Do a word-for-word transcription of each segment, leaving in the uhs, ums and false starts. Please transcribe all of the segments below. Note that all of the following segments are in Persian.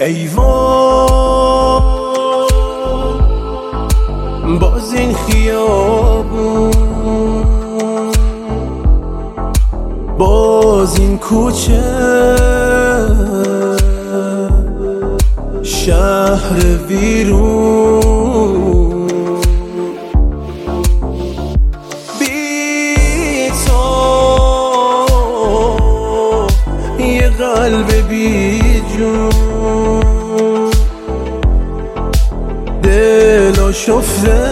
ای وای باز این خیابون، باز این کوچه، شهر ویرون، بی تو یه قلب بی جون، دل آشفته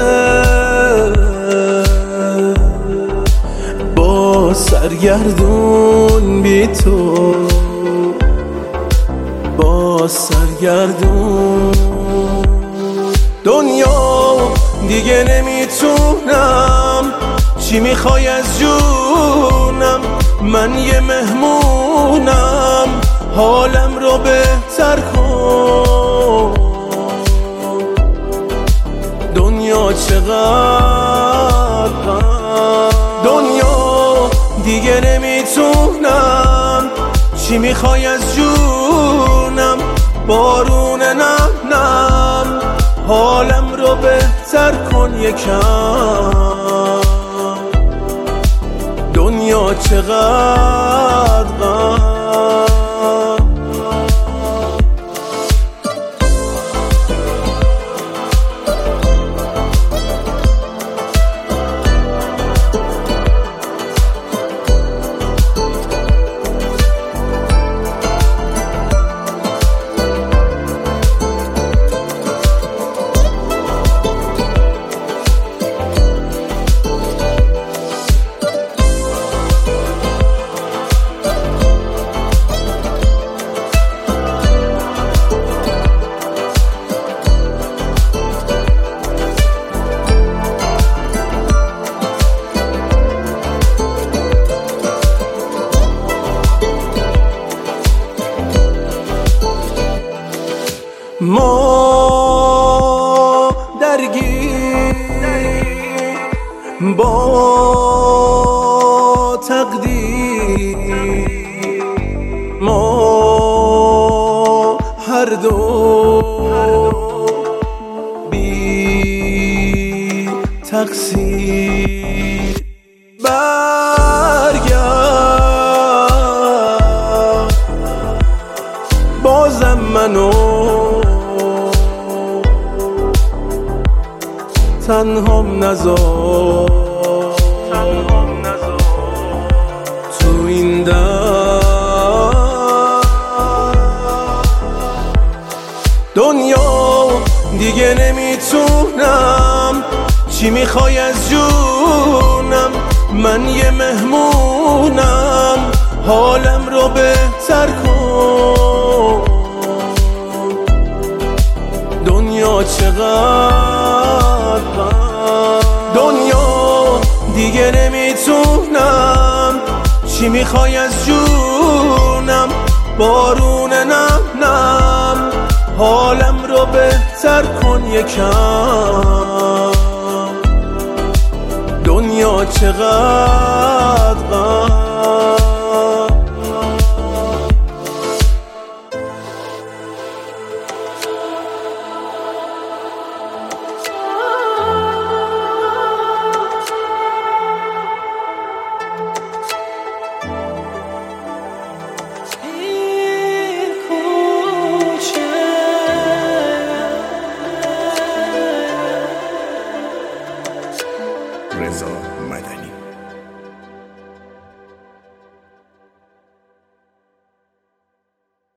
با سرگردون، بی تو با سرگردون. دنیا دیگه نمیتونم، چی میخوای از جونم؟ من یه مهمونم، حالم رو بهتر کن. دنیا چقدر غم، دنیا دیگه نمیتونم، چی میخوای از جونم؟ بارون نم نم، حالم رو بهتر کن یکم. دنیا چقدر غم. ما درگیر با تقدیر، ما هر دو بی تقصیر. برگرد بازم منو تنهام نذار، تو این در. دنیا دیگه نمیتونم، چی میخوای از جونم؟ من یه مهمونم، حالم رو بهتر کن. دنیا چقدر غم، دنیا دیگه نمیتونم، چی میخوای از جونم؟ بارون نم نم، حالم رو بهتر کن یکم. دنیا چقدر غم. رضا مدنی.